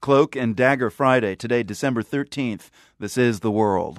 Cloak and Dagger Friday, today, December 13th. This is The World.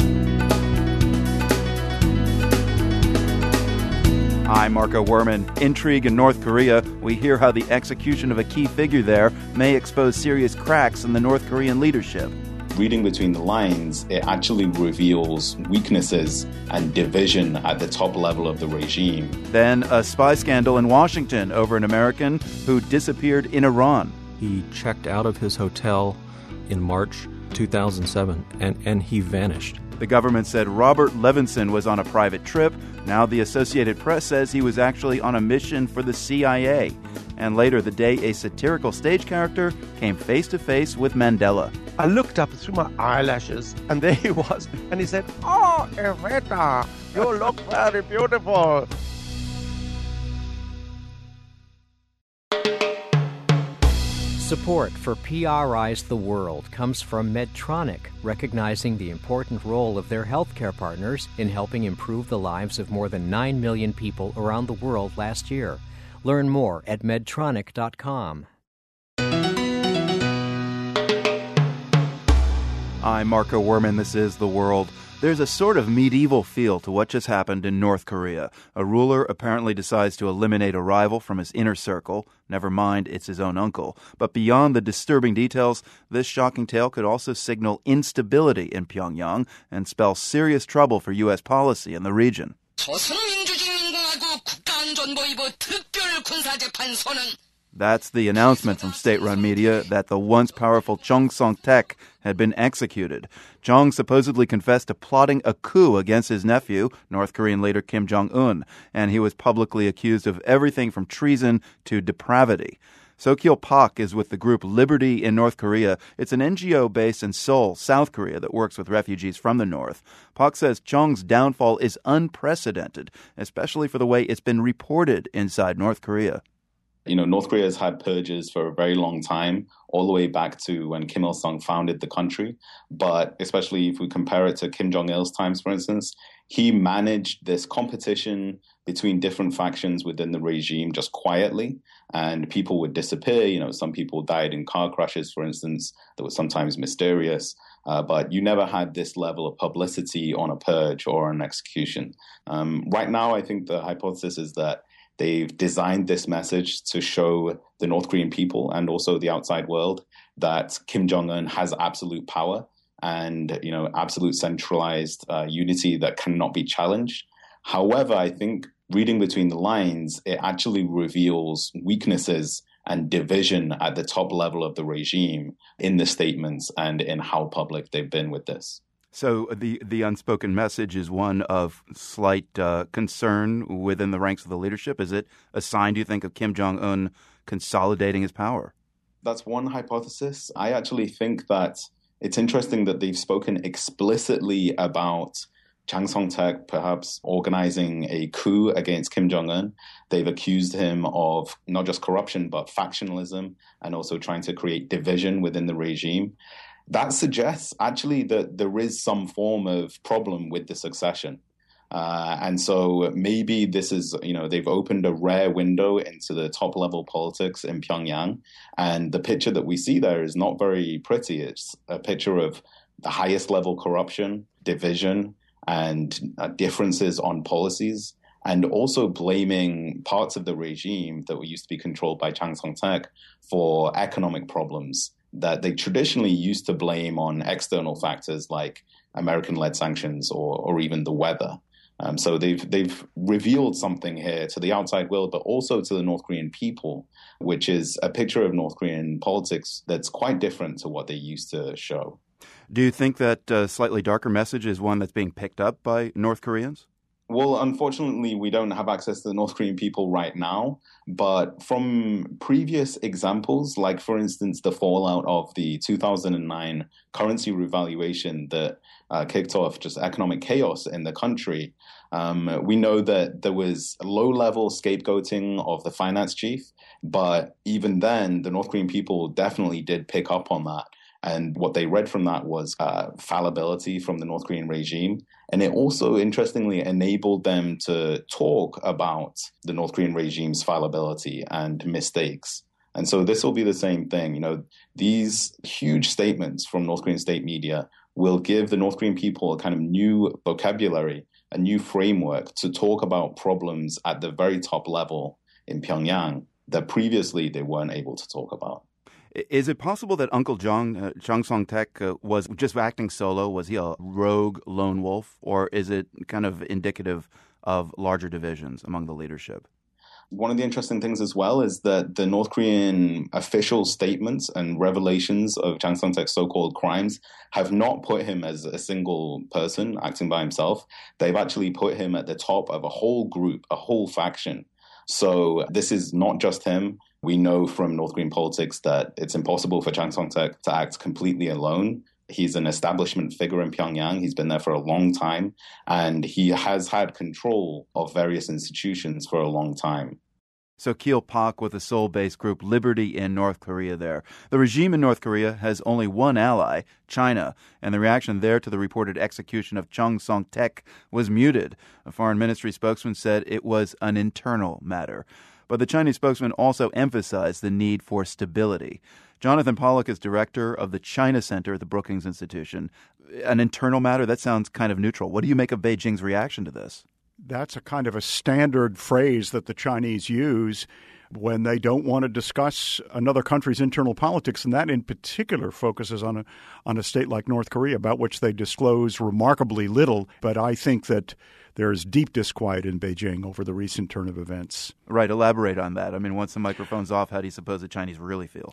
I'm Marco Werman. Intrigue in North Korea. We hear how the execution of a key figure there may expose serious cracks in the North Korean leadership. Reading between the lines, it actually reveals weaknesses and division at the top level of the regime. Then a spy scandal in Washington over an American who disappeared in Iran. He checked out of his hotel in March 2007, and he vanished. The government said Robert Levinson was on a private trip. Now the Associated Press says he was actually on a mission for the CIA. And later the day, a satirical stage character came face-to-face with Mandela. I looked up through my eyelashes, and there he was. And he said, "Oh, Evita, you look very beautiful." Support for PRI's The World comes from Medtronic, recognizing the important role of their healthcare partners in helping improve the lives of more than 9 million people around the world last year. Learn more at medtronic.com. I'm Marco Werman. This is The World. There's a sort of medieval feel to what just happened in North Korea. A ruler apparently decides to eliminate a rival from his inner circle. Never mind, it's his own uncle. But beyond the disturbing details, this shocking tale could also signal instability in Pyongyang and spell serious trouble for U.S. policy in the region. That's the announcement from state-run media that the once powerful Chung Song-taek had been executed. Chung supposedly confessed to plotting a coup against his nephew, North Korean leader Kim Jong-un, and he was publicly accused of everything from treason to depravity. Sokyil Park is with the group Liberty in North Korea. It's an NGO based in Seoul, South Korea, that works with refugees from the north. Park says Chung's downfall is unprecedented, especially for the way it's been reported inside North Korea. North Korea has had purges for a very long time, all the way back to when Kim Il-sung founded the country. But especially if we compare it to Kim Jong-il's times, for instance, he managed this competition between different factions within the regime just quietly, and people would disappear. Some people died in car crashes, for instance, that was sometimes mysterious. But you never had this level of publicity on a purge or an execution. Right now, I think the hypothesis is that they've designed this message to show the North Korean people and also the outside world that Kim Jong-un has absolute power and, absolute centralized unity that cannot be challenged. However, I think reading between the lines, it actually reveals weaknesses and division at the top level of the regime in the statements and in how public they've been with this. So the unspoken message is one of slight concern within the ranks of the leadership. Is it a sign, do you think, of Kim Jong-un consolidating his power? That's one hypothesis. I actually think that it's interesting that they've spoken explicitly about Chang Song-taek perhaps organizing a coup against Kim Jong-un. They've accused him of not just corruption, but factionalism and also trying to create division within the regime. That suggests actually that there is some form of problem with the succession. And so maybe this is, they've opened a rare window into the top level politics in Pyongyang. And the picture that we see there is not very pretty. It's a picture of the highest level corruption, division, and differences on policies, and also blaming parts of the regime that were used to be controlled by Chang Song-taek for economic problems that they traditionally used to blame on external factors like American-led sanctions or even the weather. So they've revealed something here to the outside world, but also to the North Korean people, which is a picture of North Korean politics that's quite different to what they used to show. Do you think that slightly darker message is one that's being picked up by North Koreans? Well, unfortunately, we don't have access to the North Korean people right now. But from previous examples, like, for instance, the fallout of the 2009 currency revaluation that kicked off just economic chaos in the country, we know that there was low-level scapegoating of the finance chief. But even then, the North Korean people definitely did pick up on that. And what they read from that was fallibility from the North Korean regime. And it also, interestingly, enabled them to talk about the North Korean regime's fallibility and mistakes. And so this will be the same thing. These huge statements from North Korean state media will give the North Korean people a kind of new vocabulary, a new framework to talk about problems at the very top level in Pyongyang that previously they weren't able to talk about. Is it possible that Uncle Jang Song-tek, was just acting solo? Was he a rogue lone wolf? Or is it kind of indicative of larger divisions among the leadership? One of the interesting things as well is that the North Korean official statements and revelations of Jang Song-tek's so-called crimes have not put him as a single person acting by himself. They've actually put him at the top of a whole group, a whole faction. So this is not just him. We know from North Korean politics that it's impossible for Jang Song-tek to act completely alone. He's an establishment figure in Pyongyang. He's been there for a long time, and he has had control of various institutions for a long time. So Keel Pak with the Seoul-based group Liberty in North Korea there. The regime in North Korea has only one ally, China, and the reaction there to the reported execution of Jang Song-tek was muted. A foreign ministry spokesman said it was an internal matter. But the Chinese spokesman also emphasized the need for stability. Jonathan Pollock is director of the China Center at the Brookings Institution. An internal matter? That sounds kind of neutral. What do you make of Beijing's reaction to this? That's a kind of a standard phrase that the Chinese use when they don't want to discuss another country's internal politics, and that in particular focuses on a state like North Korea, about which they disclose remarkably little. But I think that there is deep disquiet in Beijing over the recent turn of events. Right. Elaborate on that. I mean, once the microphone's off, how do you suppose the Chinese really feel?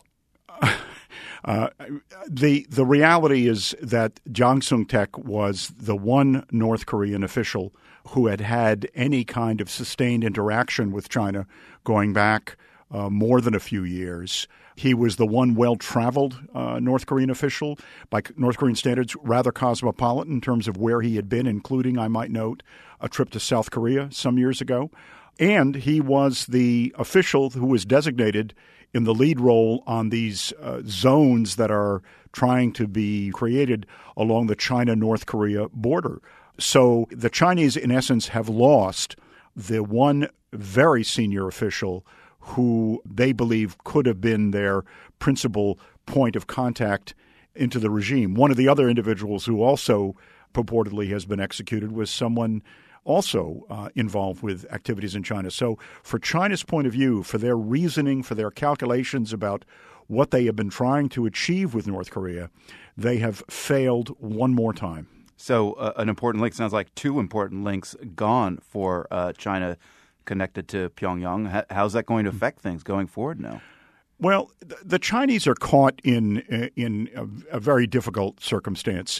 The reality is that Jang Song-tek was the one North Korean official who had had any kind of sustained interaction with China going back more than a few years. He was the one well-traveled North Korean official, by North Korean standards, rather cosmopolitan in terms of where he had been, including, I might note, a trip to South Korea some years ago. And he was the official who was designated in the lead role on these zones that are trying to be created along the China-North Korea border. So the Chinese, in essence, have lost the one very senior official who they believe could have been their principal point of contact into the regime. One of the other individuals who also purportedly has been executed was someone also involved with activities in China. So for China's point of view, for their reasoning, for their calculations about what they have been trying to achieve with North Korea, they have failed one more time. So an important link, sounds like two important links gone for China connected to Pyongyang. How's that going to affect things going forward now? Well, the Chinese are caught in a very difficult circumstance.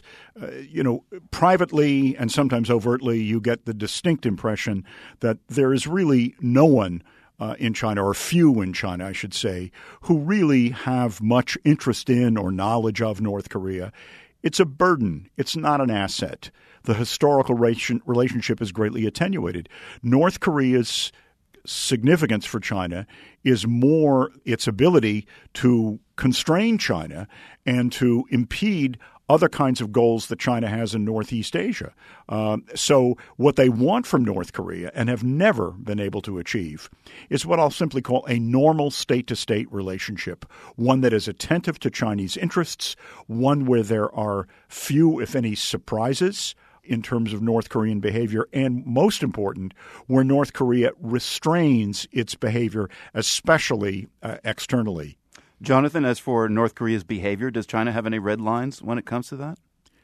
Privately and sometimes overtly, you get the distinct impression that there is really no one in China, or few in China, I should say, who really have much interest in or knowledge of North Korea. It's a burden. It's not an asset. The historical relationship is greatly attenuated. North Korea's significance for China is more its ability to constrain China and to impede other kinds of goals that China has in Northeast Asia. So what they want from North Korea and have never been able to achieve is what I'll simply call a normal state-to-state relationship, one that is attentive to Chinese interests, one where there are few, if any, surprises in terms of North Korean behavior, and most important, where North Korea restrains its behavior, especially externally. Jonathan, as for North Korea's behavior, does China have any red lines when it comes to that?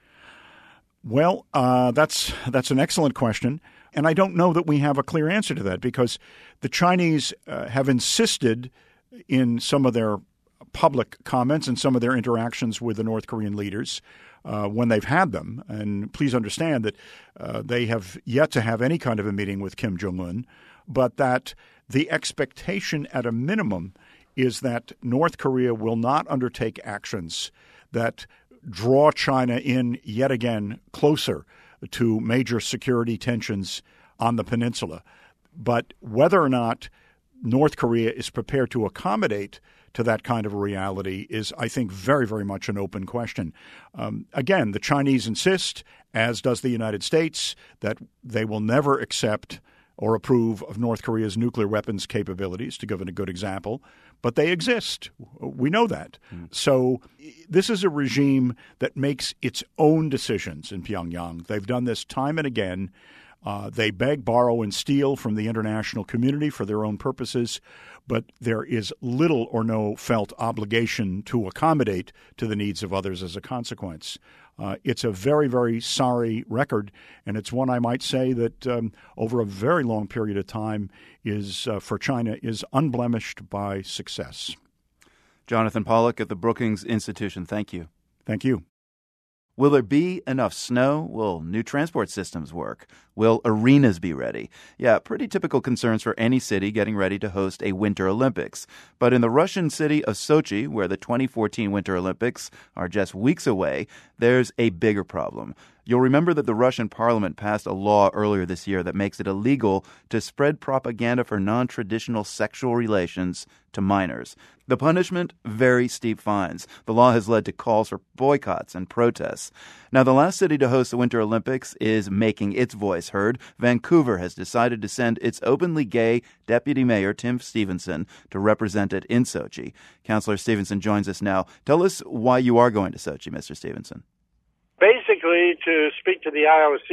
Well, that's an excellent question, and I don't know that we have a clear answer to that, because the Chinese have insisted in some of their public comments and some of their interactions with the North Korean leaders when they've had them. And please understand that they have yet to have any kind of a meeting with Kim Jong-un, but that the expectation at a minimum is that North Korea will not undertake actions that draw China in yet again closer to major security tensions on the peninsula. But whether or not North Korea is prepared to accommodate to that kind of a reality is, I think, very, very much an open question. Again, the Chinese insist, as does the United States, that they will never accept or approve of North Korea's nuclear weapons capabilities, to give it a good example, but they exist. We know that. So this is a regime that makes its own decisions in Pyongyang. They've done this time and again. They beg, borrow, and steal from the international community for their own purposes, but there is little or no felt obligation to accommodate to the needs of others as a consequence. It's a very, very sorry record, and it's one I might say that over a very long period of time is for China is unblemished by success. Jonathan Pollock at the Brookings Institution, thank you. Thank you. Will there be enough snow? Will new transport systems work? Will arenas be ready? Yeah, pretty typical concerns for any city getting ready to host a Winter Olympics. But in the Russian city of Sochi, where the 2014 Winter Olympics are just weeks away, there's a bigger problem. You'll remember that the Russian parliament passed a law earlier this year that makes it illegal to spread propaganda for non-traditional sexual relations to minors. The punishment? Very steep fines. The law has led to calls for boycotts and protests. Now, the last city to host the Winter Olympics is making its voice heard. Vancouver has decided to send its openly gay deputy mayor, Tim Stevenson, to represent it in Sochi. Councillor Stevenson joins us now. Tell us why you are going to Sochi, Mr. Stevenson. Basically, to speak to the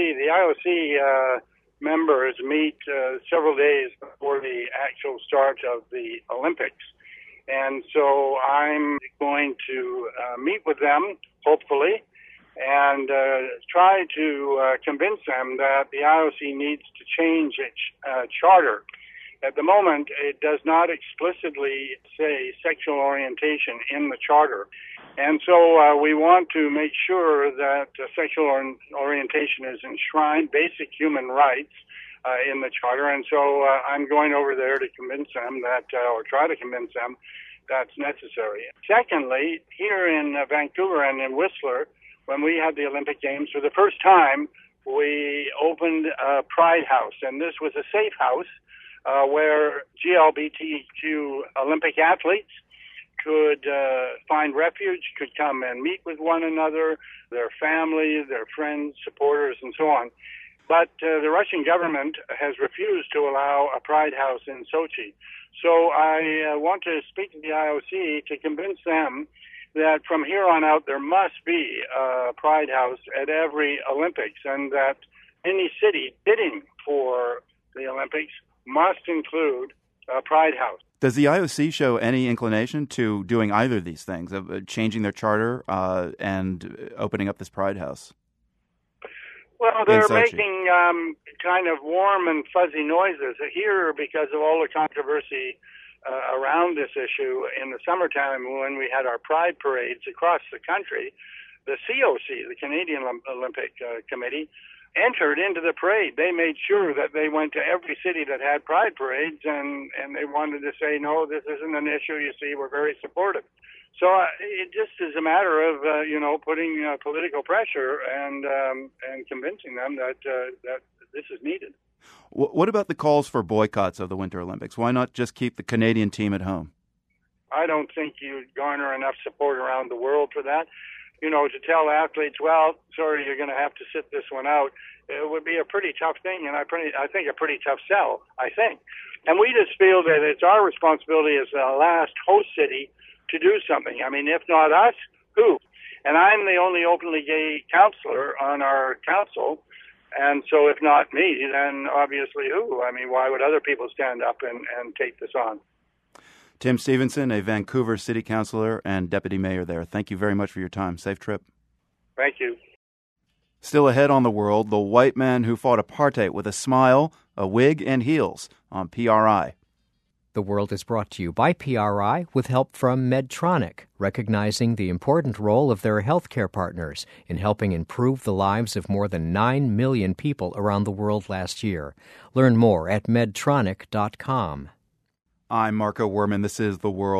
IOC members meet several days before the actual start of the Olympics. And so I'm going to meet with them, hopefully, and try to convince them that the IOC needs to change its charter. At the moment, it does not explicitly say sexual orientation in the charter. And so we want to make sure that sexual orientation is enshrined, basic human rights in the charter. And so I'm going over there to convince them that, or try to convince them, that's necessary. Secondly, here in Vancouver and in Whistler, when we had the Olympic Games, for the first time, we opened a Pride House. And this was a safe house where GLBTQ Olympic athletes could find refuge, could come and meet with one another, their families, their friends, supporters, and so on. But the Russian government has refused to allow a Pride House in Sochi. So I want to speak to the IOC to convince them that from here on out there must be a Pride House at every Olympics, and that any city bidding for the Olympics must include a Pride House. Does the IOC show any inclination to doing either of these things, of changing their charter and opening up this Pride House? Well, they're making kind of warm and fuzzy noises here because of all the controversy around this issue. In the summertime, when we had our Pride parades across the country, the COC, the Canadian Olympic Committee, entered into the parade. They made sure that they went to every city that had Pride parades, and they wanted to say, no, this isn't an issue. You see, we're very supportive. So it just is a matter of, putting political pressure and convincing them that this is needed. What about the calls for boycotts of the Winter Olympics? Why not just keep the Canadian team at home? I don't think you'd garner enough support around the world for that. To tell athletes, well, sorry, you're going to have to sit this one out, it would be a pretty tough thing, and I think a pretty tough sell, I think. And we just feel that it's our responsibility as the last host city to do something. I mean, if not us, who? And I'm the only openly gay counselor on our council, and so if not me, then obviously who? I mean, why would other people stand up and take this on? Tim Stevenson, a Vancouver city councillor and deputy mayor there. Thank you very much for your time. Safe trip. Thank you. Still ahead on The World, the white man who fought apartheid with a smile, a wig, and heels on PRI. The World is brought to you by PRI with help from Medtronic, recognizing the important role of their healthcare partners in helping improve the lives of more than 9 million people around the world last year. Learn more at medtronic.com. I'm Marco Werman. This is The World.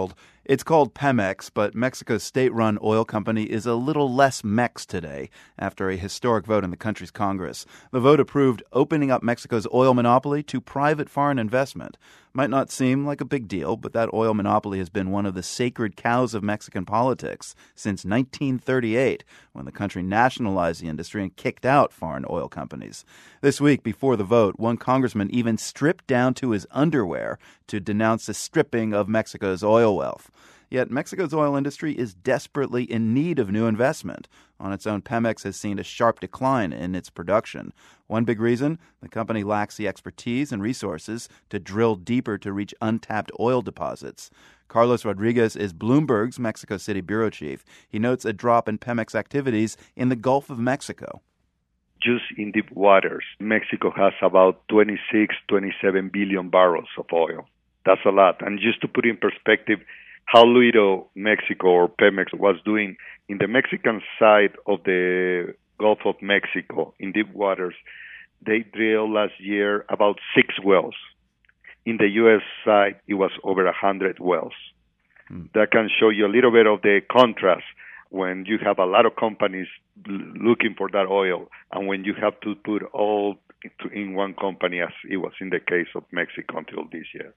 It's called Pemex, but Mexico's state-run oil company is a little less Mex today after a historic vote in the country's Congress. The vote approved opening up Mexico's oil monopoly to private foreign investment. Might not seem like a big deal, but that oil monopoly has been one of the sacred cows of Mexican politics since 1938, when the country nationalized the industry and kicked out foreign oil companies. This week, before the vote, one congressman even stripped down to his underwear to denounce the stripping of Mexico's oil wealth. Yet Mexico's oil industry is desperately in need of new investment. On its own, Pemex has seen a sharp decline in its production. One big reason, the company lacks the expertise and resources to drill deeper to reach untapped oil deposits. Carlos Rodriguez is Bloomberg's Mexico City bureau chief. He notes a drop in Pemex activities in the Gulf of Mexico. Just in deep waters, Mexico has about 27 billion barrels of oil. That's a lot. And just to put in perspective how little Mexico or Pemex was doing in the Mexican side of the Gulf of Mexico, in deep waters, they drilled last year about 6 wells. In the U.S. side, it was over 100 wells. That can show you a little bit of the contrast when you have a lot of companies looking for that oil and when you have to put all in one company, as it was in the case of Mexico until this year.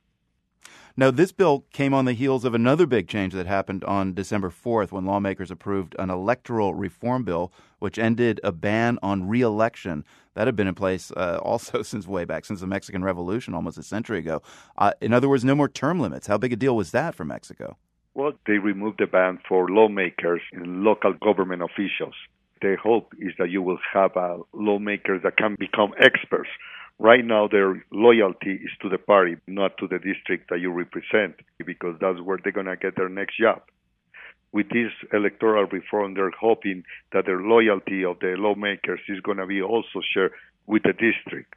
Now, this bill came on the heels of another big change that happened on December 4th when lawmakers approved an electoral reform bill which ended a ban on re-election. That had been in place also since way back, since the Mexican Revolution almost a century ago. In other words, no more term limits. How big a deal was that for Mexico? Well, they removed the ban for lawmakers and local government officials. The hope is that you will have lawmakers that can become experts. Right now, their loyalty is to the party, not to the district that you represent, because that's where they're going to get their next job. With this electoral reform, they're hoping that their loyalty of the lawmakers is going to be also shared with the district.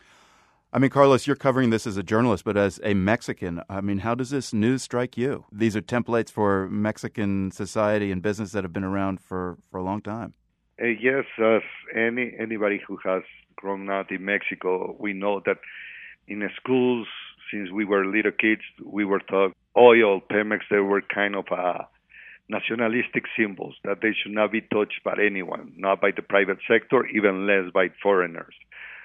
I mean, Carlos, you're covering this as a journalist, but as a Mexican, I mean, how does this news strike you? These are templates for Mexican society and business that have been around for a long time. Yes, as anybody who has grown up in Mexico, we know that in the schools, since we were little kids, we were taught oil, Pemex, they were kind of nationalistic symbols, that they should not be touched by anyone, not by the private sector, even less by foreigners.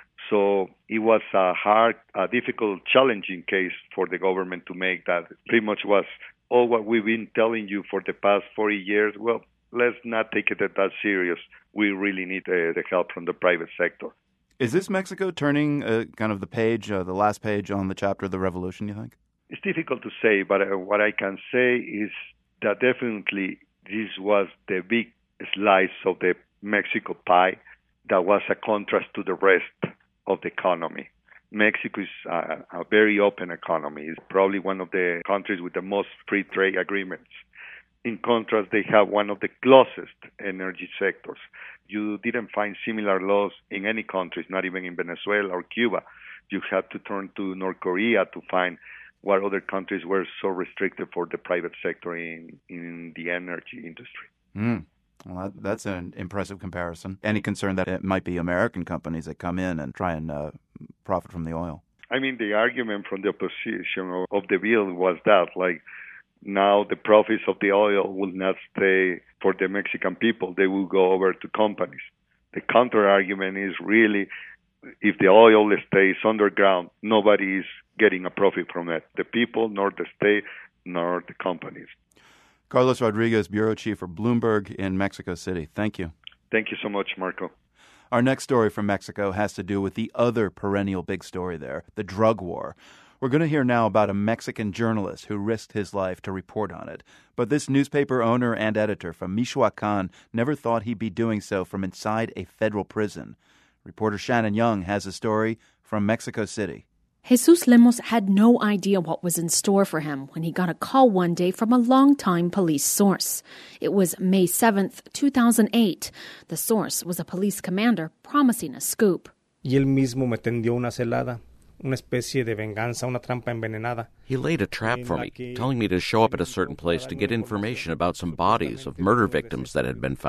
So it was a hard, difficult, challenging case for the government to make that. Pretty much was all what we've been telling you for the past 40 years. Well, let's not take it that serious. We really need the help from the private sector. Is this Mexico turning kind of the page, the last page on the chapter of the revolution, you think? It's difficult to say, but what I can say is that definitely this was the big slice of the Mexico pie that was a contrast to the rest of the economy. Mexico is a very open economy. It's probably one of the countries with the most free trade agreements. In contrast, they have one of the closest energy sectors. You didn't find similar laws in any countries, not even in Venezuela or Cuba. You had to turn to North Korea to find what other countries were so restricted for the private sector in the energy industry. Well, that's an impressive comparison. Any concern that it might be American companies that come in and try and profit from the oil? I mean, the argument from the opposition of the bill was that, like, now the profits of the oil will not stay for the Mexican people. They will go over to companies. The counter-argument is really, if the oil stays underground, nobody is getting a profit from it. The people, nor the state, nor the companies. Carlos Rodriguez, bureau chief for Bloomberg in Mexico City. Thank you. Thank you so much, Marco. Our next story from Mexico has to do with the other perennial big story there, the drug war. We're going to hear now about a Mexican journalist who risked his life to report on it. But this newspaper owner and editor from Michoacan never thought he'd be doing so from inside a federal prison. Reporter Shannon Young has a story from Mexico City. Jesus Lemos had no idea what was in store for him when he got a call one day from a longtime police source. It was May 7th, 2008. The source was a police commander promising a scoop. Y él mismo me tendió una celada. Una especie de venganza, una trampa envenenada. He laid a trap for me, telling me to show up at a certain place to get information about some bodies of murder victims that had been found.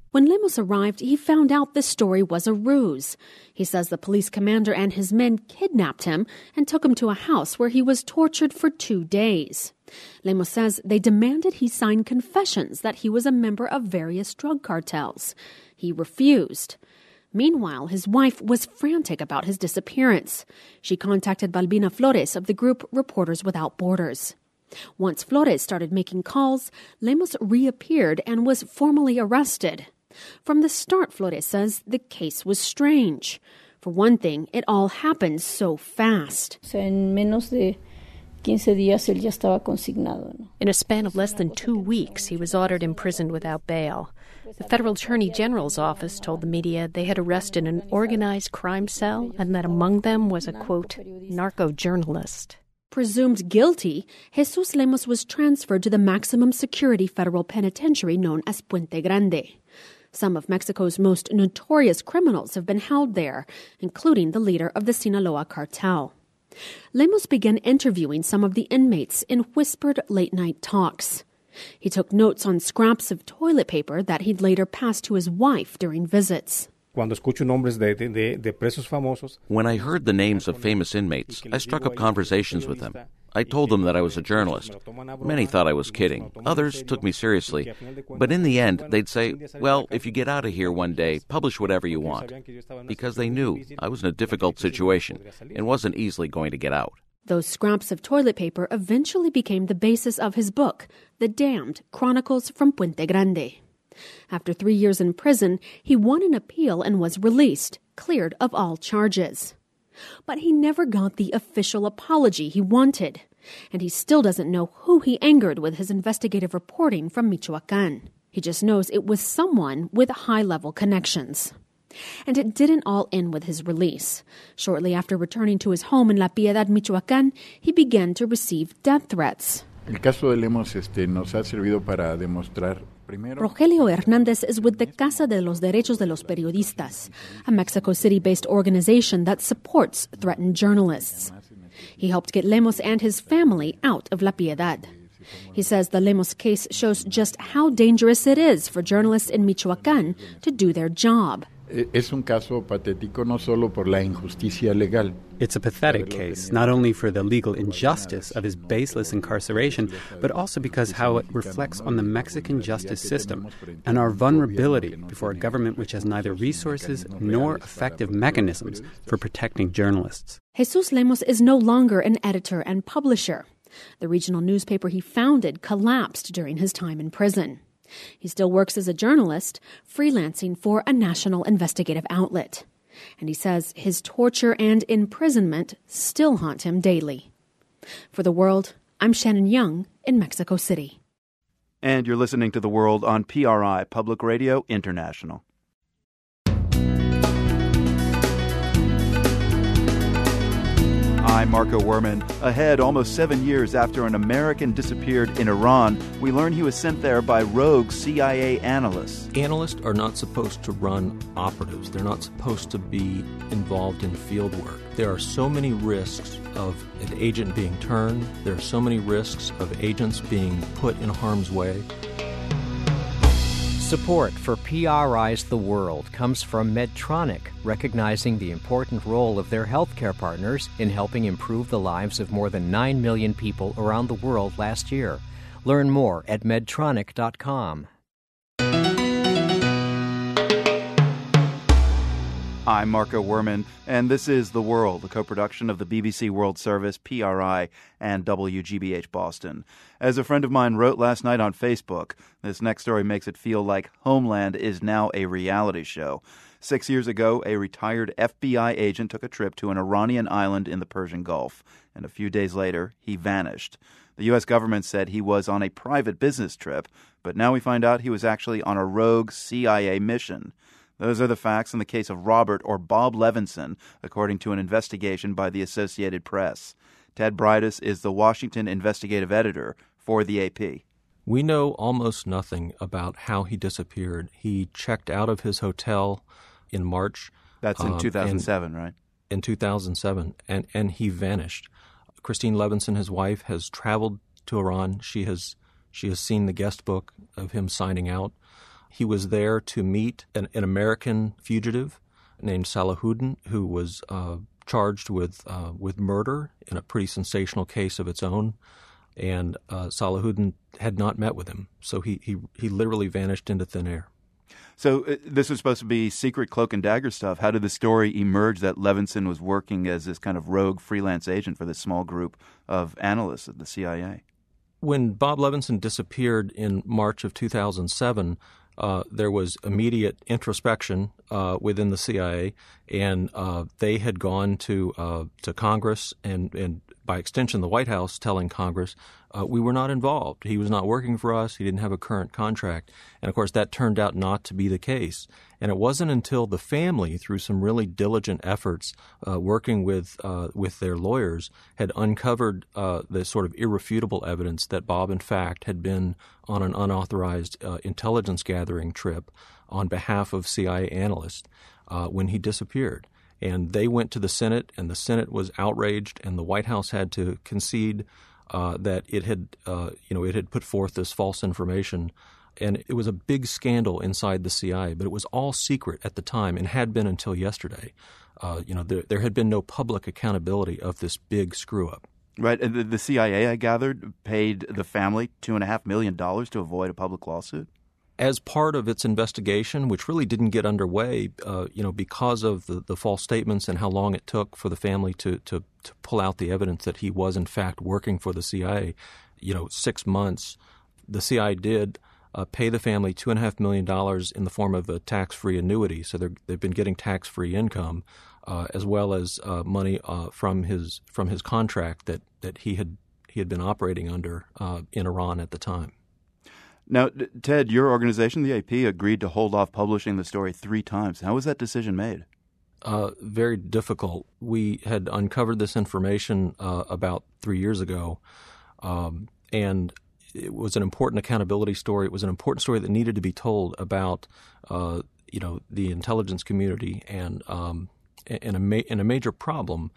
When Lemos arrived, he found out the story was a ruse. He says the police commander and his men kidnapped him and took him to a house where he was tortured for 2 days. Lemos says they demanded he sign confessions that he was a member of various drug cartels. He refused. Meanwhile, his wife was frantic about his disappearance. She contacted Balbina Flores of the group Reporters Without Borders. Once Flores started making calls, Lemos reappeared and was formally arrested. From the start, Flores says, the case was strange. For one thing, it all happened so fast. En menos de 15 días él ya estaba consignado. In a span of less than 2 weeks, he was ordered imprisoned without bail. The Federal Attorney General's office told the media they had arrested an organized crime cell and that among them was a, quote, narco-journalist. Presumed guilty, Jesus Lemos was transferred to the maximum security federal penitentiary known as Puente Grande. Some of Mexico's most notorious criminals have been held there, including the leader of the Sinaloa cartel. Lemos began interviewing some of the inmates in whispered late-night talks. He took notes on scraps of toilet paper that he'd later pass to his wife during visits. Cuando escucho nombres de presos famosos. When I heard the names of famous inmates, I struck up conversations with them. I told them that I was a journalist. Many thought I was kidding. Others took me seriously. But in the end, they'd say, well, if you get out of here one day, publish whatever you want. Because they knew I was in a difficult situation and wasn't easily going to get out. Those scraps of toilet paper eventually became the basis of his book, The Damned: Chronicles from Puente Grande. After 3 years in prison, he won an appeal and was released, cleared of all charges. But he never got the official apology he wanted, and he still doesn't know who he angered with his investigative reporting from Michoacán. He just knows it was someone with high-level connections. And it didn't all end with his release. Shortly after returning to his home in La Piedad, Michoacán, he began to receive death threats. El caso de Lemos nos ha servido para demostrar. Rogelio Hernández is with the Casa de los Derechos de los Periodistas, a Mexico City-based organization that supports threatened journalists. He helped get Lemos and his family out of La Piedad. He says the Lemos case shows just how dangerous it is for journalists in Michoacán to do their job. Es un caso patético no solo por la injusticia legal. It's a pathetic case, not only for the legal injustice of his baseless incarceration, but also because how it reflects on the Mexican justice system and our vulnerability before a government which has neither resources nor effective mechanisms for protecting journalists. Jesus Lemos is no longer an editor and publisher. The regional newspaper he founded collapsed during his time in prison. He still works as a journalist, freelancing for a national investigative outlet. And he says his torture and imprisonment still haunt him daily. For The World, I'm Shannon Young in Mexico City. And you're listening to The World on PRI, Public Radio International. I'm Marco Werman. Ahead, almost 7 years after an American disappeared in Iran, we learn he was sent there by rogue CIA analysts. Analysts are not supposed to run operatives. They're not supposed to be involved in field work. There are so many risks of an agent being turned. There are so many risks of agents being put in harm's way. Support for PRI's The World comes from Medtronic, recognizing the important role of their healthcare partners in helping improve the lives of more than 9 million people around the world last year. Learn more at medtronic.com. I'm Marco Werman, and this is The World, a co-production of the BBC World Service, PRI, and WGBH Boston. As a friend of mine wrote last night on Facebook, this next story makes it feel like Homeland is now a reality show. 6 years ago, a retired FBI agent took a trip to an Iranian island in the Persian Gulf, and a few days later, he vanished. The U.S. government said he was on a private business trip, but now we find out he was actually on a rogue CIA mission. Those are the facts in the case of Robert or Bob Levinson, according to an investigation by the Associated Press. Ted Brydas is the Washington investigative editor for the AP. We know almost nothing about how he disappeared. He checked out of his hotel in March. That's in 2007, right? In 2007, and he vanished. Christine Levinson, his wife, has traveled to Iran. She has seen the guest book of him signing out. He was there to meet an American fugitive named Salahuddin, who was charged with murder in a pretty sensational case of its own. And Salahuddin had not met with him, so he literally vanished into thin air. So this was supposed to be secret cloak and dagger stuff. How did the story emerge that Levinson was working as this kind of rogue freelance agent for this small group of analysts at the CIA? When Bob Levinson disappeared in March of 2007, there was immediate introspection within the CIA, and they had gone to Congress and by extension the White House, telling Congress we were not involved. He was not working for us. He didn't have a current contract. And, of course, that turned out not to be the case. And it wasn't until the family, through some really diligent efforts working with their lawyers, had uncovered the sort of irrefutable evidence that Bob, in fact, had been on an unauthorized intelligence gathering trip on behalf of CIA analysts when he disappeared. And they went to the Senate, and the Senate was outraged, and the White House had to concede that it had put forth this false information. And it was a big scandal inside the CIA, but it was all secret at the time and had been until yesterday. There had been no public accountability of this big screw-up. Right. And the CIA, I gathered, paid the family $2.5 million to avoid a public lawsuit? As part of its investigation, which really didn't get underway, because of the false statements and how long it took for the family to pull out the evidence that he was in fact working for the CIA, 6 months, the CIA did pay the family $2.5 million in the form of a tax-free annuity. So they've been getting tax-free income, as well as money from his contract that he had been operating under in Iran at the time. Now, Ted, your organization, the AP, agreed to hold off publishing the story 3 times. How was that decision made? Very difficult. We had uncovered this information about 3 years ago, and it was an important accountability story. It was an important story that needed to be told about, the intelligence community and a major problem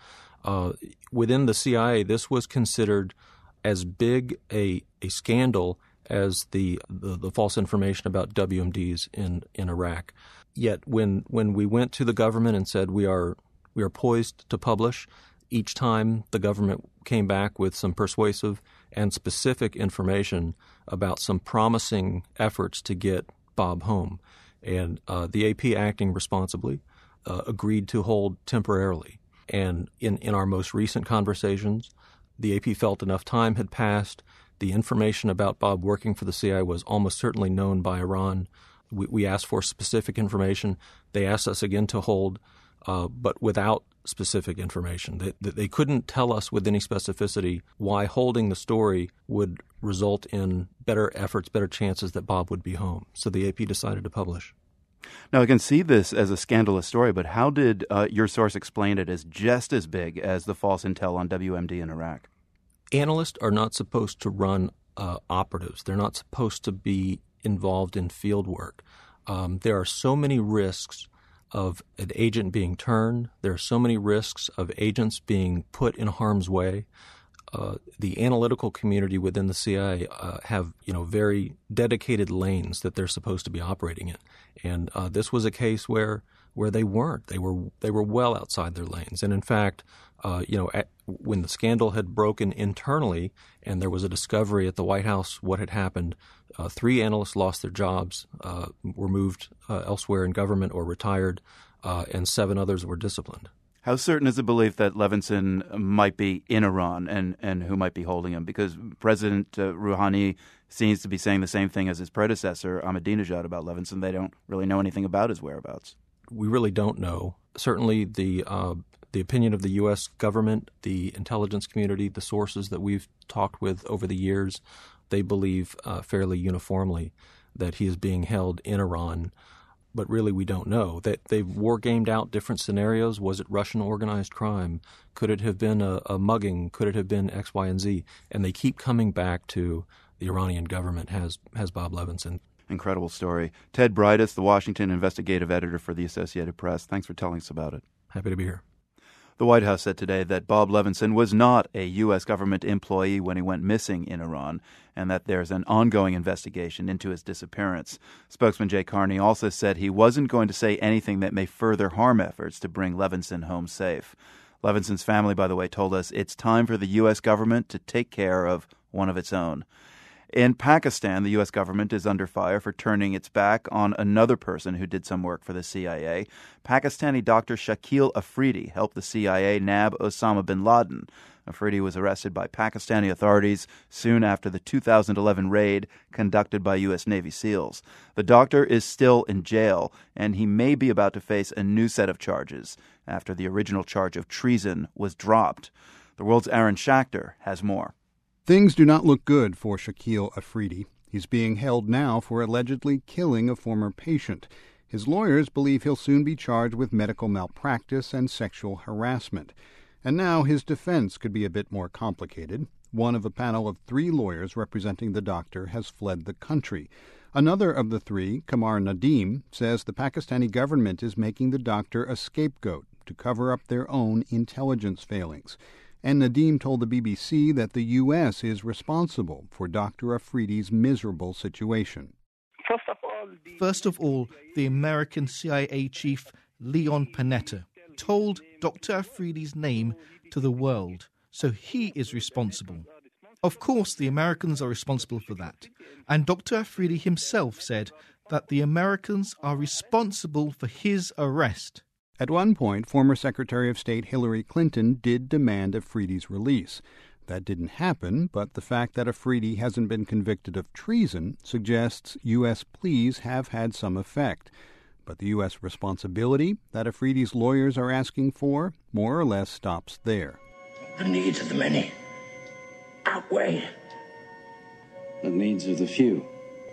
within the CIA. This was considered as big a scandal as the false information about WMDs in Iraq. Yet when we went to the government and said we are poised to publish, each time the government came back with some persuasive and specific information about some promising efforts to get Bob home. And the AP, acting responsibly, agreed to hold temporarily. And in our most recent conversations, the AP felt enough time had passed. The information about Bob working for the CIA was almost certainly known by Iran. We asked for specific information. They asked us again to hold, but without specific information. They couldn't tell us with any specificity why holding the story would result in better efforts, better chances that Bob would be home. So the AP decided to publish. Now, I can see this as a scandalous story, but how did your source explain it as just as big as the false intel on WMD in Iraq? Analysts are not supposed to run operatives. They're not supposed to be involved in field work. There are so many risks of an agent being turned. There are so many risks of agents being put in harm's way. The analytical community within the CIA have very dedicated lanes that they're supposed to be operating in, and this was a case where they weren't. They were well outside their lanes, and in fact, when the scandal had broken internally and there was a discovery at the White House what had happened, 3 analysts lost their jobs, were moved elsewhere in government or retired, and 7 others were disciplined. How certain is the belief that Levinson might be in Iran and who might be holding him? Because President Rouhani seems to be saying the same thing as his predecessor, Ahmadinejad, about Levinson. They don't really know anything about his whereabouts. We really don't know. Certainly the opinion of the U.S. government, the intelligence community, the sources that we've talked with over the years, they believe fairly uniformly that he is being held in Iran. But really we don't know. They've war-gamed out different scenarios. Was it Russian organized crime? Could it have been a mugging? Could it have been X, Y, and Z? And they keep coming back to the Iranian government has Bob Levinson. Incredible story. Ted Britus, the Washington investigative editor for the Associated Press. Thanks for telling us about it. Happy to be here. The White House said today that Bob Levinson was not a U.S. government employee when he went missing in Iran, and that there's an ongoing investigation into his disappearance. Spokesman Jay Carney also said he wasn't going to say anything that may further harm efforts to bring Levinson home safe. Levinson's family, by the way, told us it's time for the U.S. government to take care of one of its own. In Pakistan, the U.S. government is under fire for turning its back on another person who did some work for the CIA. Pakistani doctor Shakil Afridi helped the CIA nab Osama bin Laden. Afridi was arrested by Pakistani authorities soon after the 2011 raid conducted by U.S. Navy SEALs. The doctor is still in jail, and he may be about to face a new set of charges after the original charge of treason was dropped. The World's Aaron Schachter has more. Things do not look good for Shakil Afridi. He's being held now for allegedly killing a former patient. His lawyers believe he'll soon be charged with medical malpractice and sexual harassment. And now his defense could be a bit more complicated. One of a panel of 3 lawyers representing the doctor has fled the country. Another of the 3, Kamar Nadeem, says the Pakistani government is making the doctor a scapegoat to cover up their own intelligence failings. And Nadeem told the BBC that the U.S. is responsible for Dr. Afridi's miserable situation. First of all, the American CIA chief, Leon Panetta, told Dr. Afridi's name to the world, so he is responsible. Of course, the Americans are responsible for that. And Dr. Afridi himself said that the Americans are responsible for his arrest. At one point, former Secretary of State Hillary Clinton did demand Afridi's release. That didn't happen, but the fact that Afridi hasn't been convicted of treason suggests U.S. pleas have had some effect. But the U.S. responsibility that Afridi's lawyers are asking for more or less stops there. The needs of the many outweigh the needs of the few,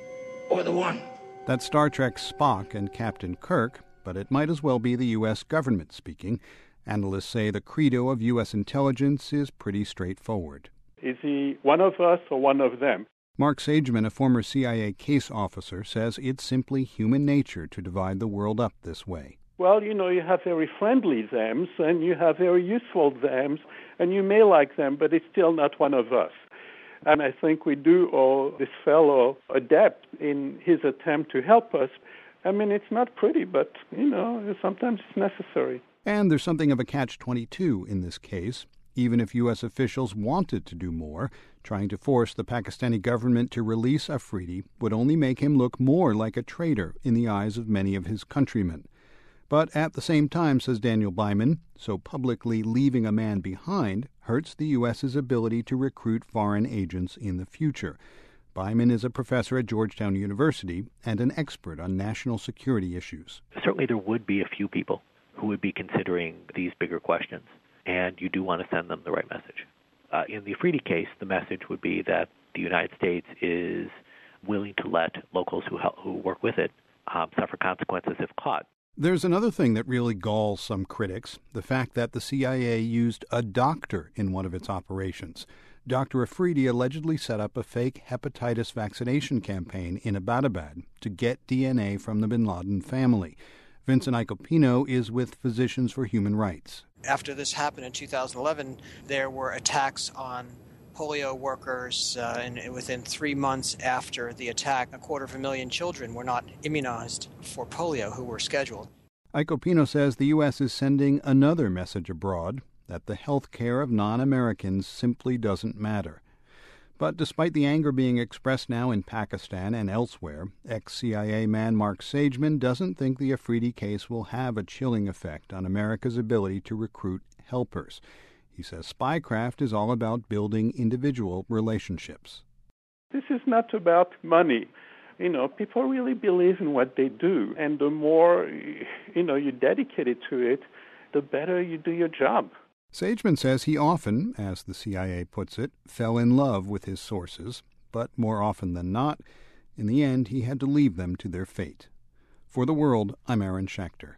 or the one. That's Star Trek's Spock and Captain Kirk, but it might as well be the U.S. government speaking. Analysts say the credo of U.S. intelligence is pretty straightforward. Is he one of us or one of them? Mark Sageman, a former CIA case officer, says it's simply human nature to divide the world up this way. Well, you have very friendly thems and you have very useful thems, and you may like them, but it's still not one of us. And I think we do owe this fellow a debt in his attempt to help us. I mean, it's not pretty, but, sometimes it's necessary. And there's something of a catch-22 in this case. Even if U.S. officials wanted to do more, trying to force the Pakistani government to release Afridi would only make him look more like a traitor in the eyes of many of his countrymen. But at the same time, says Daniel Byman, so publicly leaving a man behind hurts the U.S.'s ability to recruit foreign agents in the future. Byman is a professor at Georgetown University and an expert on national security issues. Certainly there would be a few people who would be considering these bigger questions, and you do want to send them the right message. In the Afridi case, the message would be that the United States is willing to let locals who work with it suffer consequences if caught. There's another thing that really galls some critics, the fact that the CIA used a doctor in one of its operations. Dr. Afridi allegedly set up a fake hepatitis vaccination campaign in Abbottabad to get DNA from the bin Laden family. Vincent Icopino is with Physicians for Human Rights. After this happened in 2011, there were attacks on polio workers, and within 3 months after the attack, 250,000 children were not immunized for polio who were scheduled. Icopino says the U.S. is sending another message abroad, that the health care of non-Americans simply doesn't matter. But despite the anger being expressed now in Pakistan and elsewhere, ex-CIA man Mark Sageman doesn't think the Afridi case will have a chilling effect on America's ability to recruit helpers. He says spycraft is all about building individual relationships. This is not about money. People really believe in what they do, and the more, you dedicate it to it, the better you do your job. Sageman says he often, as the CIA puts it, fell in love with his sources, but more often than not, in the end he had to leave them to their fate. For The World, I'm Aaron Schachter.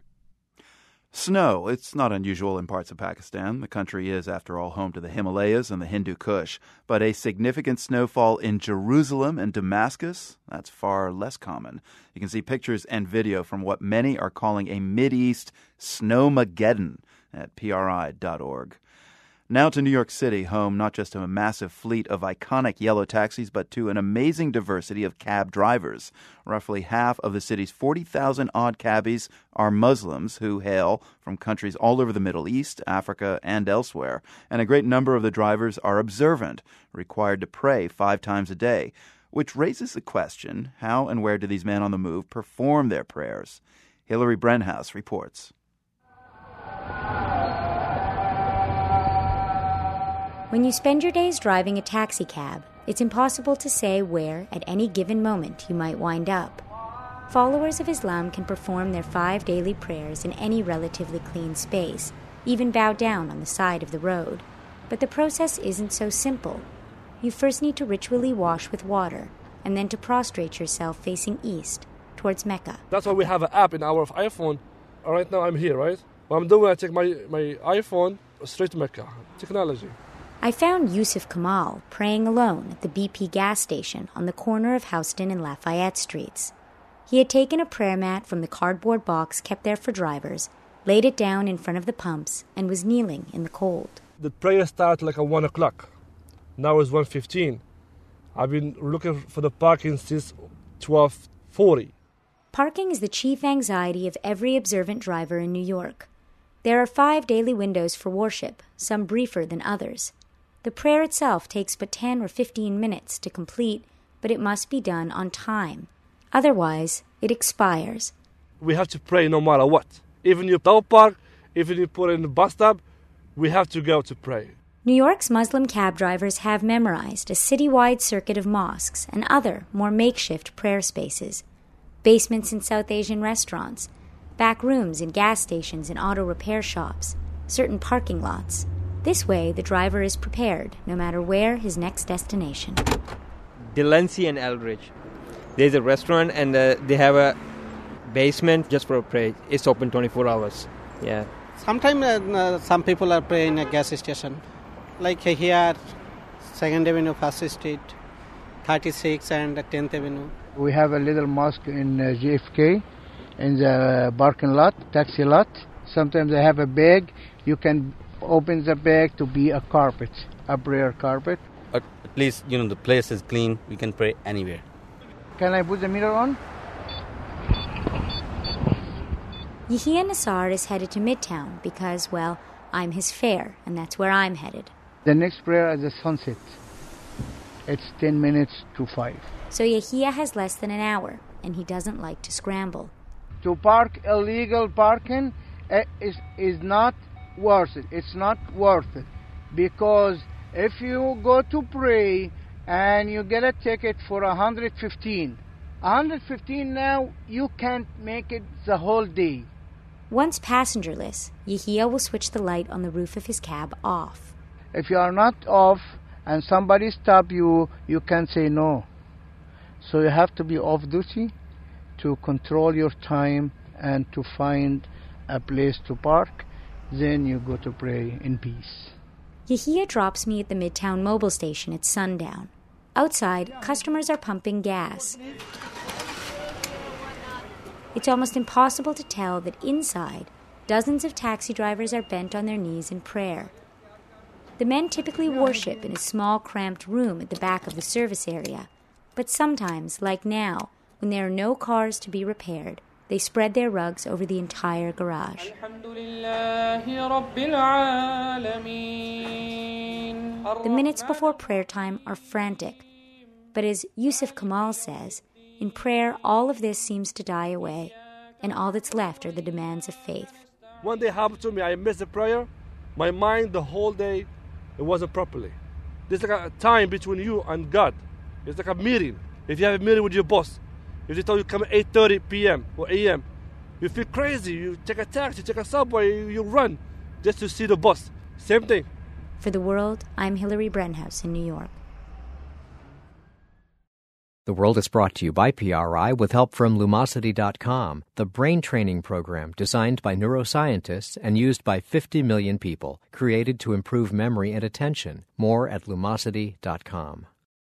Snow. It's not unusual in parts of Pakistan. The country is, after all, home to the Himalayas and the Hindu Kush. But a significant snowfall in Jerusalem and Damascus, that's far less common. You can see pictures and video from what many are calling a Mideast snowmageddon. at PRI.org. Now to New York City, home not just to a massive fleet of iconic yellow taxis, but to an amazing diversity of cab drivers. Roughly half of the city's 40,000-odd cabbies are Muslims who hail from countries all over the Middle East, Africa, and elsewhere. And a great number of the drivers are observant, required to pray 5 times a day, which raises the question, how and where do these men on the move perform their prayers? Hillary Brenhouse reports. When you spend your days driving a taxi cab, it's impossible to say where, at any given moment, you might wind up. Followers of Islam can perform their 5 daily prayers in any relatively clean space, even bow down on the side of the road. But the process isn't so simple. You first need to ritually wash with water, and then to prostrate yourself facing east, towards Mecca. That's why we have an app in our iPhone. Right now I'm here, right? What I'm doing, I take my iPhone straight to Mecca. Technology. I found Yusuf Kamal praying alone at the BP gas station on the corner of Houston and Lafayette Streets. He had taken a prayer mat from the cardboard box kept there for drivers, laid it down in front of the pumps, and was kneeling in the cold. The prayer started like at 1 o'clock. Now it's 1:15. I've been looking for the parking since 12:40. Parking is the chief anxiety of every observant driver in New York. There are 5 daily windows for worship, some briefer than others. The prayer itself takes but 10 or 15 minutes to complete, but it must be done on time. Otherwise, it expires. We have to pray no matter what. Even you don't park, even you put in the bus stop, we have to go to pray. New York's Muslim cab drivers have memorized a citywide circuit of mosques and other, more makeshift prayer spaces. Basements in South Asian restaurants, back rooms in gas stations and auto repair shops, certain parking lots. This way, the driver is prepared, no matter where his next destination. Delancey and Eldridge. There's a restaurant and they have a basement just for a prayer. It's open 24 hours. Yeah. Sometimes some people are praying at a gas station. Like here, 2nd Avenue, 1st Street, 36 and 10th Avenue. We have a little mosque in JFK in the parking lot, taxi lot. Sometimes they have a bag. You can open the bag to be a carpet, a prayer carpet. At least, the place is clean. We can pray anywhere. Can I put the mirror on? Yahia Nassar is headed to Midtown because, well, I'm his fare, and that's where I'm headed. The next prayer is the sunset. It's 10 minutes to 5. So Yahia has less than an hour, and he doesn't like to scramble. To park illegal parking is not worth it. It's not worth it. Because if you go to pray and you get a ticket for 115 now, you can't make it the whole day. Once passengerless, Yahia will switch the light on the roof of his cab off. If you are not off and somebody stop you, you can say no. So you have to be off duty to control your time and to find a place to park. Then you go to pray in peace. Yahia drops me at the Midtown Mobil station at sundown. Outside, customers are pumping gas. It's almost impossible to tell that inside, dozens of taxi drivers are bent on their knees in prayer. The men typically worship in a small, cramped room at the back of the service area. But sometimes, like now, when there are no cars to be repaired, they spread their rugs over the entire garage. The minutes before prayer time are frantic. But as Yusuf Kamal says, in prayer all of this seems to die away, and all that's left are the demands of faith. One day happened to me, I missed the prayer. My mind the whole day, it wasn't properly. There's like a time between you and God. It's like a meeting. If you have a meeting with your boss, if they tell you come at 8:30 p.m. or a.m., you feel crazy. You take a taxi, take a subway, you run just to see the boss. Same thing. For The World, I'm Hillary Brenhouse in New York. The World is brought to you by PRI with help from Lumosity.com, the brain training program designed by neuroscientists and used by 50 million people, created to improve memory and attention. More at Lumosity.com.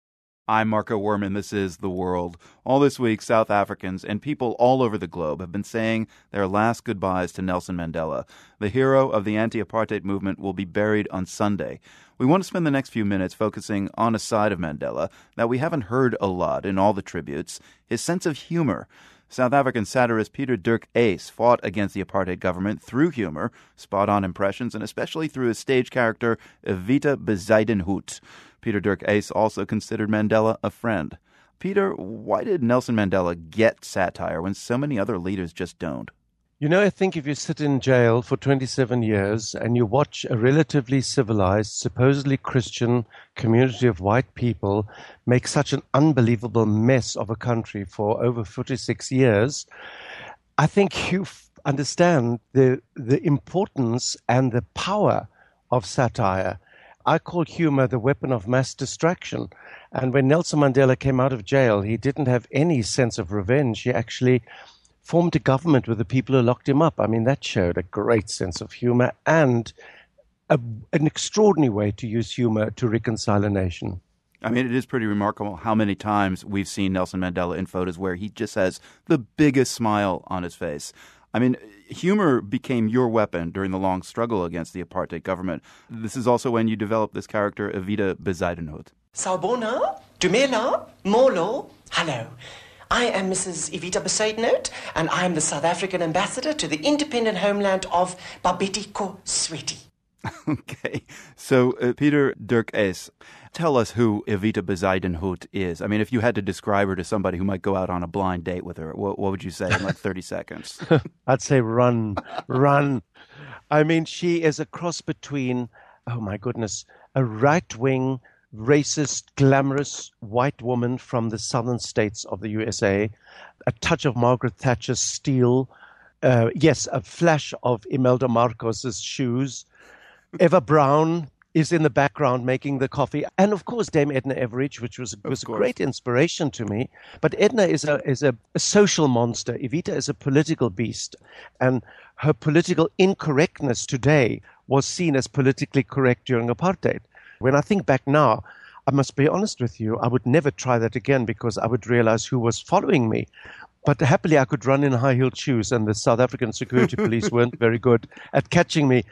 I'm Marco Werman. This is The World. All this week, South Africans and people all over the globe have been saying their last goodbyes to Nelson Mandela. The hero of the anti-apartheid movement will be buried on Sunday. We want to spend the next few minutes focusing on a side of Mandela that we haven't heard a lot in all the tributes, his sense of humor. South African satirist Peter Dirk Uys fought against the apartheid government through humor, spot-on impressions, and especially through his stage character Evita Bezuidenhout. Peter Dirk Uys also considered Mandela a friend. Peter, why did Nelson Mandela get satire when so many other leaders just don't? You know, I think if you sit in jail for 27 years and you watch a relatively civilized, supposedly Christian community of white people make such an unbelievable mess of a country for over 46 years, I think you understand the importance and the power of satire. I call humor the weapon of mass distraction. And when Nelson Mandela came out of jail, he didn't have any sense of revenge. He actually formed a government with the people who locked him up. I mean, that showed a great sense of humor and an extraordinary way to use humor to reconcile a nation. I mean, it is pretty remarkable how many times we've seen Nelson Mandela in photos where he just has the biggest smile on his face. I mean, humor became your weapon during the long struggle against the apartheid government. This is also when you developed this character, Evita Bezuidenhout. Sawubona, Dumela, Molo, hello. I am Mrs. Evita Bezuidenhout, and I am the South African ambassador to the independent homeland of Babetiko Sweti. Okay, so Peter Dirk Uys, tell us who Evita Bezuidenhout is. I mean, if you had to describe her to somebody who might go out on a blind date with her, what would you say in like 30 seconds? I'd say run. I mean, she is a cross between, oh my goodness, a right-wing, racist, glamorous white woman from the southern states of the USA, a touch of Margaret Thatcher's steel, yes, a flash of Imelda Marcos's shoes. Eva Braun is in the background making the coffee. And, of course, Dame Edna Everage, which was a great inspiration to me. But Edna is a social monster. Evita is a political beast. And her political incorrectness today was seen as politically correct during apartheid. When I think back now, I must be honest with you, I would never try that again because I would realize who was following me. But happily, I could run in high-heeled shoes, and the South African security police weren't very good at catching me.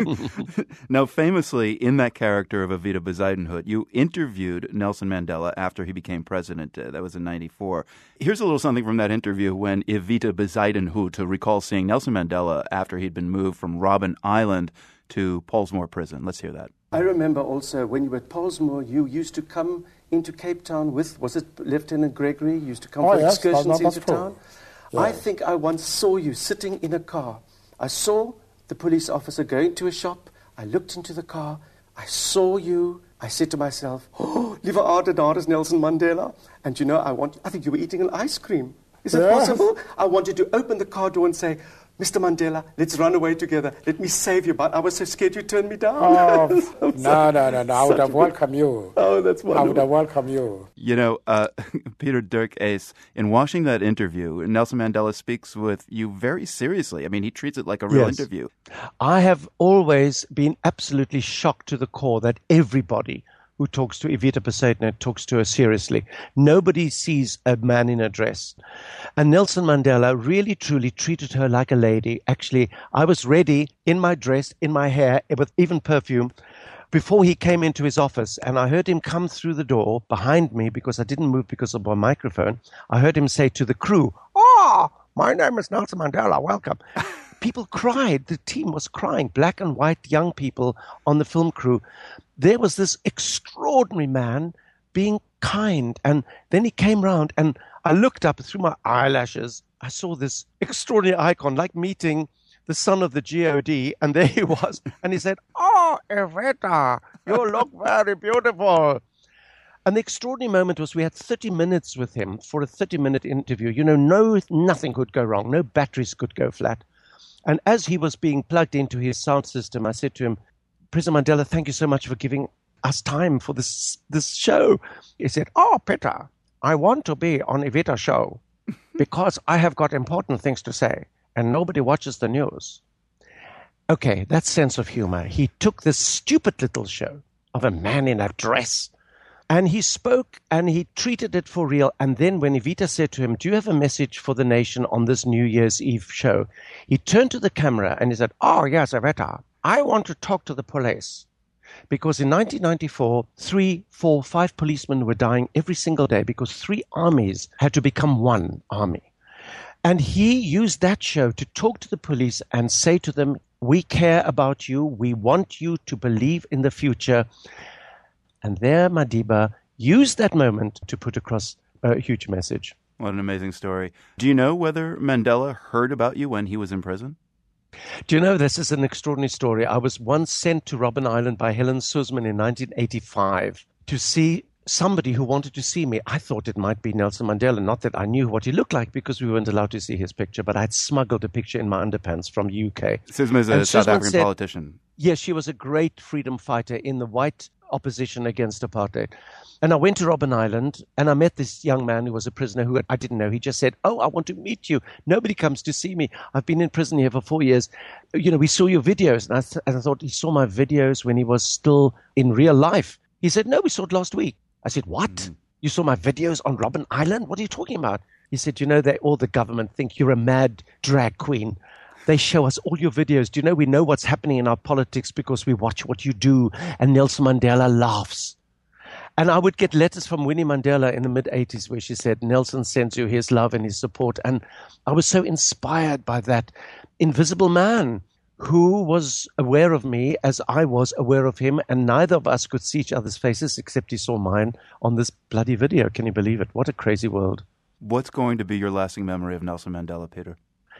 Now, famously, in that character of Evita Bezuidenhout, you interviewed Nelson Mandela after he became president. That was in 1994. Here's a little something from that interview when Evita Bezuidenhout recalls seeing Nelson Mandela after he'd been moved from Robben Island to Pollsmoor Prison. Let's hear that. I remember also when you were at Pollsmoor, you used to come into Cape Town with, was it Lieutenant Gregory? You used to come for excursions into town. Yeah. I think I once saw you sitting in a car. I saw the police officer going to a shop. I looked into the car. I saw you. I said to myself, oh, liewe aarde, daar is Nelson Mandela. And you know, I think you were eating an ice cream. Is it possible? I wanted to open the car door and say, Mr. Mandela, let's run away together. Let me save you. But I was so scared you turned me down. Oh, no. I would have welcomed you. Oh, that's wonderful. I would have welcomed you. You know, Peter Dirk Uys, in watching that interview, Nelson Mandela speaks with you very seriously. I mean, he treats it like a real interview. I have always been absolutely shocked to the core that everybody who talks to Evita Bezuidenhout talks to her seriously. Nobody sees a man in a dress. And Nelson Mandela really, truly treated her like a lady. Actually, I was ready in my dress, in my hair, with even perfume, before he came into his office. And I heard him come through the door behind me because I didn't move because of my microphone. I heard him say to the crew, "Oh, my name is Nelson Mandela, welcome." People cried. The team was crying. Black and white young people on the film crew. There was this extraordinary man being kind. And then he came round and I looked up through my eyelashes. I saw this extraordinary icon, like meeting the son of the GOD. And there he was. And he said, "Oh, Evita, you look very beautiful." And the extraordinary moment was we had 30 minutes with him for a 30-minute interview. You know, nothing could go wrong. No batteries could go flat. And as he was being plugged into his sound system, I said to him, "President Mandela, thank you so much for giving us time for this show." He said, "Oh, Peter, I want to be on Evita's show because I have got important things to say and nobody watches the news." Okay, that sense of humor. He took this stupid little show of a man in a dress And he spoke and he treated it for real. And then when Evita said to him, do you have a message for the nation on this New Year's Eve show? He turned to the camera and he said, oh, yes, Evita, I want to talk to the police. Because in 1994, 3, 4, 5 policemen were dying every single day because 3 armies had to become one army. And he used that show to talk to the police and say to them, we care about you. We want you to believe in the future. And there Madiba used that moment to put across a huge message. What an amazing story. Do you know whether Mandela heard about you when he was in prison? Do you know, this is an extraordinary story. I was once sent to Robben Island by Helen Suzman in 1985 to see somebody who wanted to see me. I thought it might be Nelson Mandela, not that I knew what he looked like because we weren't allowed to see his picture, but I had smuggled a picture in my underpants from the UK. Suzma is a South African politician. Yes, she was a great freedom fighter in the white opposition against apartheid. And I went to Robben Island and I met this young man who was a prisoner who I didn't know. He just said, oh, I want to meet you. Nobody comes to see me. I've been in prison here for 4 years. You know, we saw your videos. And I thought he saw my videos when he was still in real life. He said, no, we saw it last week. I said, what? You saw my videos on Robben Island? What are you talking about? He said, you know, all the government think you're a mad drag queen. They show us all your videos. Do you know we know what's happening in our politics because we watch what you do? And Nelson Mandela laughs. And I would get letters from Winnie Mandela in the mid-'80s where she said, Nelson sends you his love and his support. And I was so inspired by that invisible man who was aware of me as I was aware of him. And neither of us could see each other's faces except he saw mine on this bloody video. Can you believe it? What a crazy world. What's going to be your lasting memory of Nelson Mandela, Peter?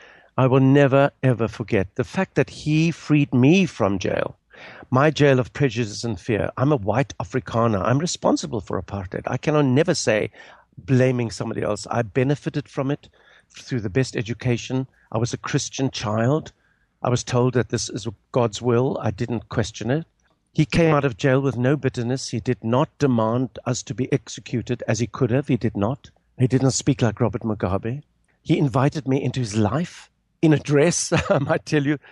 I will never, ever forget the fact that he freed me from jail, my jail of prejudice and fear. I'm a white Afrikaner. I'm responsible for apartheid. I cannot never say blaming somebody else. I benefited from it through the best education. I was a Christian child. I was told that this is God's will. I didn't question it. He came out of jail with no bitterness. He did not demand us to be executed as he could have. He did not. He didn't speak like Robert Mugabe. He invited me into his life. In a dress, I might tell you,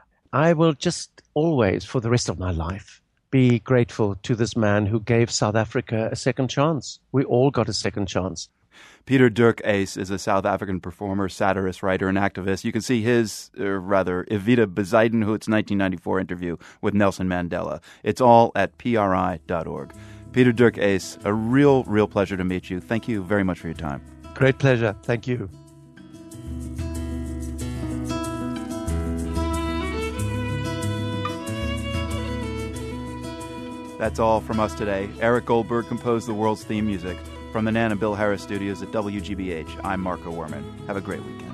I will just always, for the rest of my life, be grateful to this man who gave South Africa a second chance. We all got a second chance. Peter Dirk Uys is a South African performer, satirist, writer, and activist. You can see his, Evita Bezuidenhout's 1994 interview with Nelson Mandela. It's all at PRI.org. Peter Dirk Uys, a real pleasure to meet you. Thank you very much for your time. Great pleasure. Thank you. That's all from us today. Eric Goldberg composed the world's theme music. From the Nan and Bill Harris studios at WGBH, I'm Marco Werman. Have a great weekend.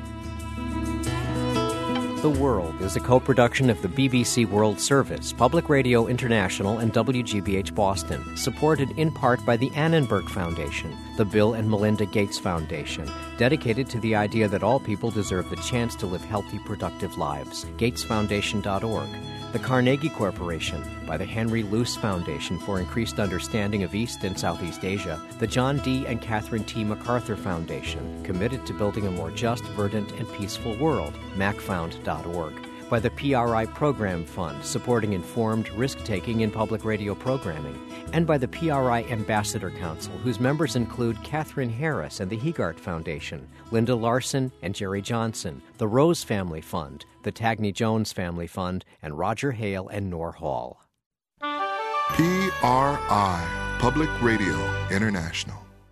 The World is a co-production of the BBC World Service, Public Radio International, and WGBH Boston, supported in part by the Annenberg Foundation, the Bill and Melinda Gates Foundation, dedicated to the idea that all people deserve the chance to live healthy, productive lives. GatesFoundation.org. The Carnegie Corporation, by the Henry Luce Foundation for Increased Understanding of East and Southeast Asia, the John D. and Catherine T. MacArthur Foundation, committed to building a more just, verdant, and peaceful world, macfound.org. By the PRI Program Fund, supporting informed risk-taking in public radio programming, and by the PRI Ambassador Council, whose members include Catherine Harris and the Hegart Foundation, Linda Larson and Jerry Johnson, the Rose Family Fund, the Tagney Jones Family Fund, and Roger Hale and Nor Hall. PRI, Public Radio International.